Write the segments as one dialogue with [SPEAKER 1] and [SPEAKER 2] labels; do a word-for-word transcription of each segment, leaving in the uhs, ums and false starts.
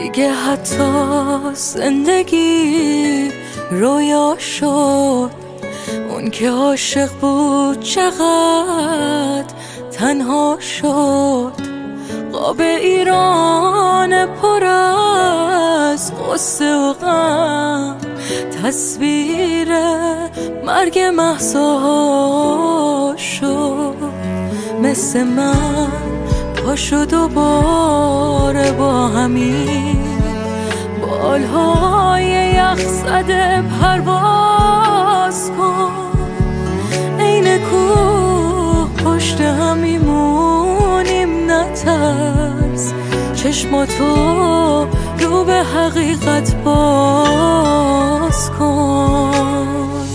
[SPEAKER 1] دیگه حتی زندگی رویا شد. اون که عاشق بود چقدر تنها شد. قاب ایران پر از غصه و غم، تصویر مرگ مهسا شد. مثل من پاشو دوباره با همین بالهای یخ زده پرواز کن. عین کوه پشت هم میمونیم نترس، چشماتو رو به حقیقت باز کن.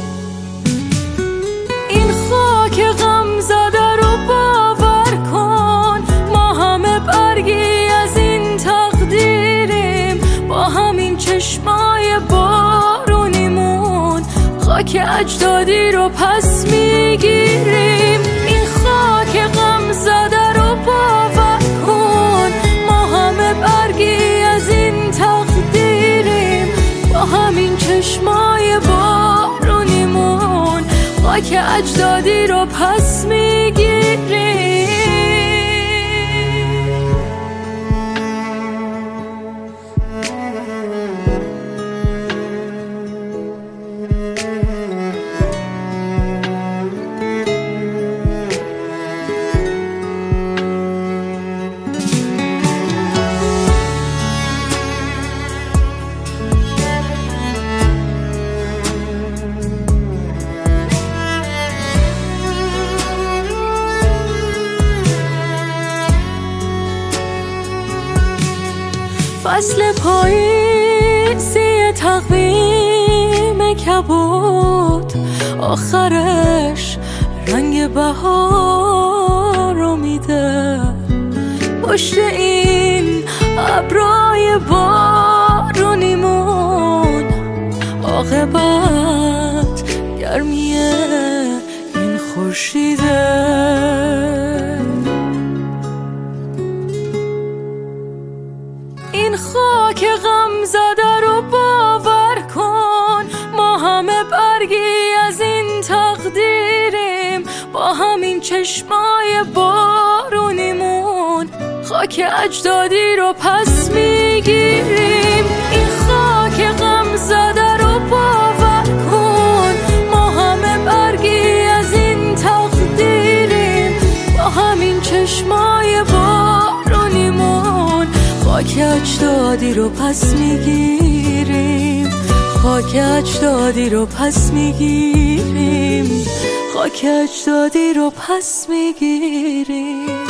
[SPEAKER 1] این خاک غم زده رو باور کن، ما همه برگی از این تقدیریم. با همین چشمای بارونیمون خاک اجدادی رو پس میگیریم. این خاک غم زده رو باور کن، ما همه برگی از این تقدیریم. با همین چشمای بارونیمون خاک اجدادی رو پس میگیریم. فصل پاییزی تقویم کبود، آخرش رنگ بهار رو میده. پشت این ابرای بارونیمون عاقبت گرمی این خورشیده. این خاک غم زده رو باور کن، ما همه برگی از این تقدیریم. با همین چشمای بارونیمون خاک اجدادی رو پس میگیریم. این خاک غم زده رو باور کن، ما همه برگی از این تقدیریم. با همین چشمای بارونیمون خاک اجدادی رو پس میگیریم. خاک اجدادی رو پس میگیریم. خاک اجدادی رو پس میگیریم.